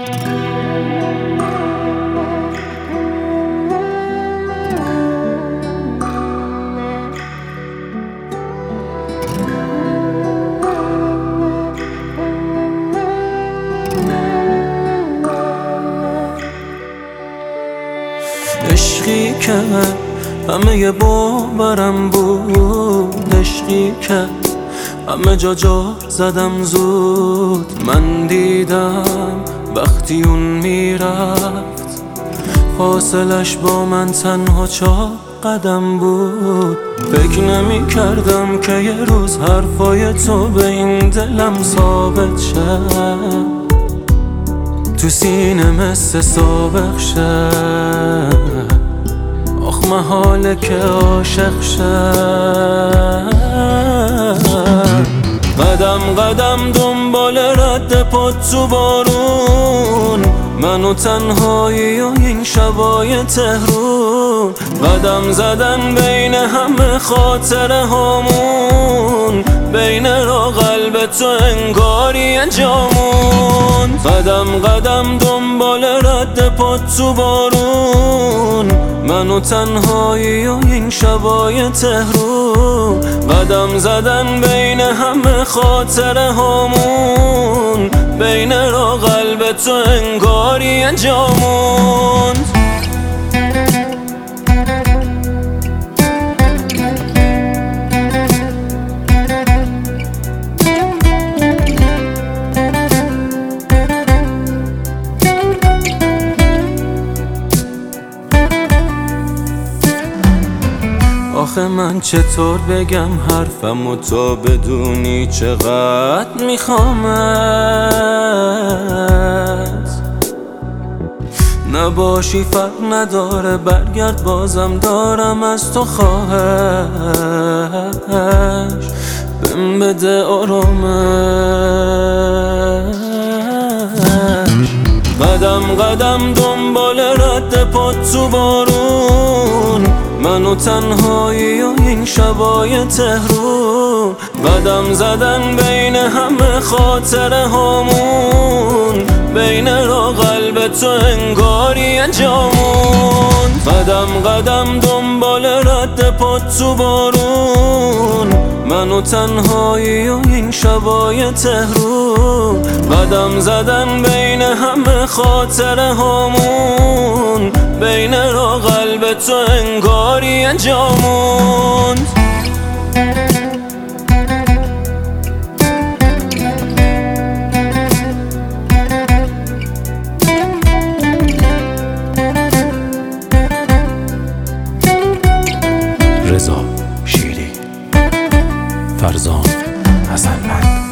عشقی که همه باورم بود، عشقی که همه جا زدم زود. من دیدم وقتی اون میرفت فاصلش با من تنها 4 قدم بود. فکر نمی کردم که یه روز حرفای تو به این دلم ثابت شه، تو سینه مثل سابق شه. آخ محاله که عاشق شه. قدم قدم دنبال رد پات تو بارون، من و تنهایی و این شبای تهرون. قدم زدن بین همه خاطره هامون، بین را قلب تو انگاری جامون. قدم قدم دنبال رد پات تو بارون، من و تنهایی و این شبای تهرون. قدم زدن بین همه خاطره هامون، بین را قلب تو انگاری جامون. آخه من چطور بگم حرفمو تا بدونی چقدر میخوامت؟ نباشی فرق نداره، برگرد بازم دارم از تو خواهش. بهم بده آرامش. قدم قدم دنبال رد پات تو بارون، من و تنهایی و این شبای تهرون. قدم زدن بین همه خاطره هامون، بین را قلب تو انگاری جامون. قدم قدم دنبال رد پات تو بارون، من و تنهایی و این شبای تهرون. قدم زدن بین همه خاطره هامون، بین را قلب تو انگاری جامون. رضا شیری، فرزان حسن‌مند.